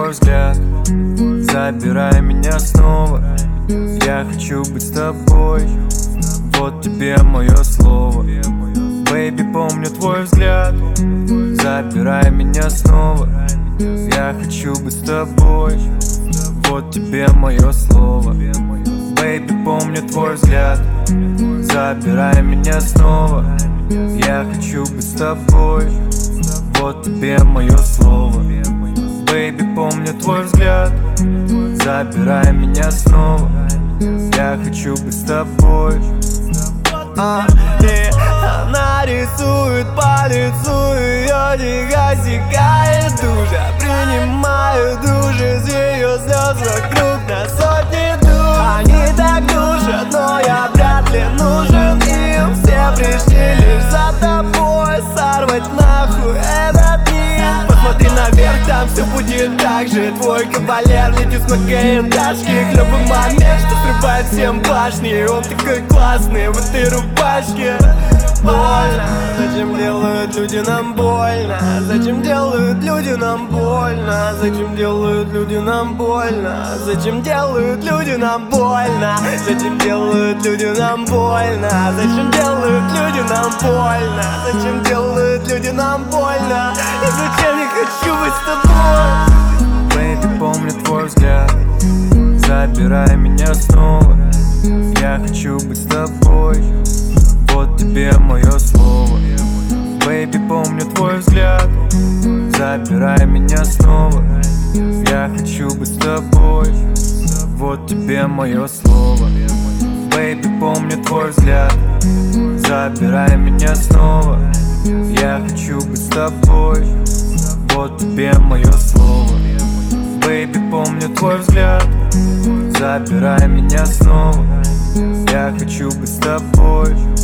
твой взгляд, забирай меня снова. Я хочу быть с тобой, вот тебе мое слово. Бэйби, помню твой взгляд, забирай меня снова. Я хочу быть с тобой, вот тебе мое слово. Бэйби, помню твой взгляд, забирай меня снова. Я хочу быть с тобой, вот тебе мое слово. Бэйби, помню твой взгляд, забирай меня снова. Я хочу быть с тобой. И она рисует по лицу, ее тихо стекает душа. Принимаю душ из ее слез, вокруг на сотни душ. Они так душат, но я вряд ли нужен им. Все пришли лишь за тобой, сорвать нахуй этот мир. Посмотри наверх, там все будет так же. Твой кавалер летит с макаенташки. В любой момент, что срывает всем башни. Он такой классный в этой рубашке. Больно, зачем делают люди нам больно? Зачем делают люди нам больно? Зачем делают люди нам больно? Зачем делают люди нам больно? Зачем делают люди нам больно? Зачем делают люди нам больно? Зачем делают люди нам больно? И зачем я хочу быть с тобой? Бэйби, помню твой взгляд, забирай меня снова. Я хочу быть с тобой, вот тебе мое слово. Бэйби, помню твой взгляд, забирай меня снова. Я хочу быть с тобой, вот тебе мое слово. Бэйби, помню твой взгляд, забирай меня снова. Я хочу быть с тобой, вот тебе мое слово. Бэйби, помню твой взгляд, забирай меня снова. Я хочу быть с тобой,